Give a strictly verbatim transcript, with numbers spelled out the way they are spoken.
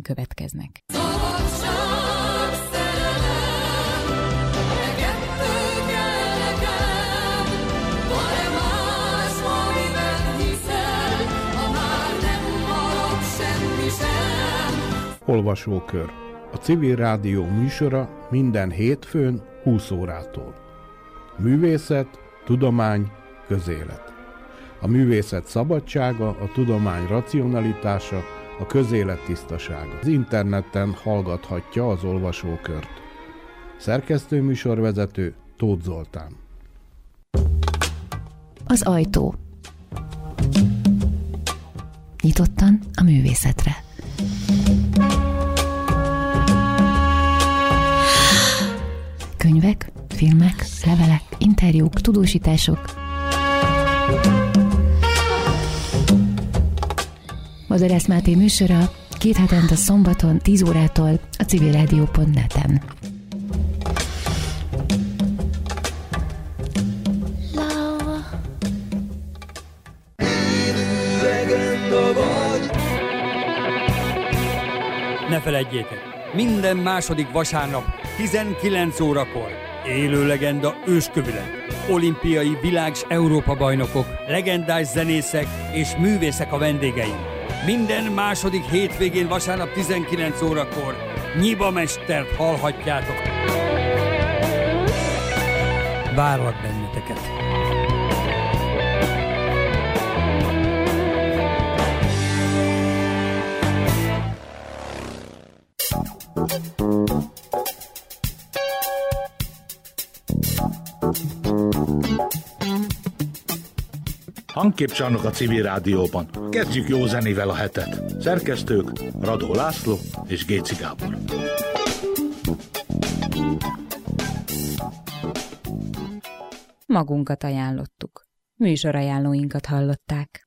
következnek. Olvasókör. A Civil Rádió műsora minden hétfőn húsz órától. Művészet, tudomány, közélet. A művészet szabadsága, a tudomány racionalitása, a közélet tisztasága. Az interneten hallgathatja az olvasókört. Szerkesztő műsorvezető Tóth Zoltán. Az ajtó. Nyitottan a művészetre. Könyvek, filmek, levelek, interjúk, tudósítások. Bozorász Máté műsora két hetente szombaton tíz órától a civilrádió pont net-en. Ne feledjétek, minden második vasárnap tizenkilenc órakor élő legenda őskövület, olimpiai világ- s Európa-bajnokok, legendás zenészek és művészek a vendégeim. Minden második hétvégén vasárnap tizenkilenc órakor Nyiba mestert hallhatjátok. Várlak benneteket! Hangképcsarnok a Civil Rádióban. Kezdjük jó zenével a hetet. Szerkesztők Radó László és Géci Gábor. Magunkat ajánlottuk. Műsorajánlóinkat hallották.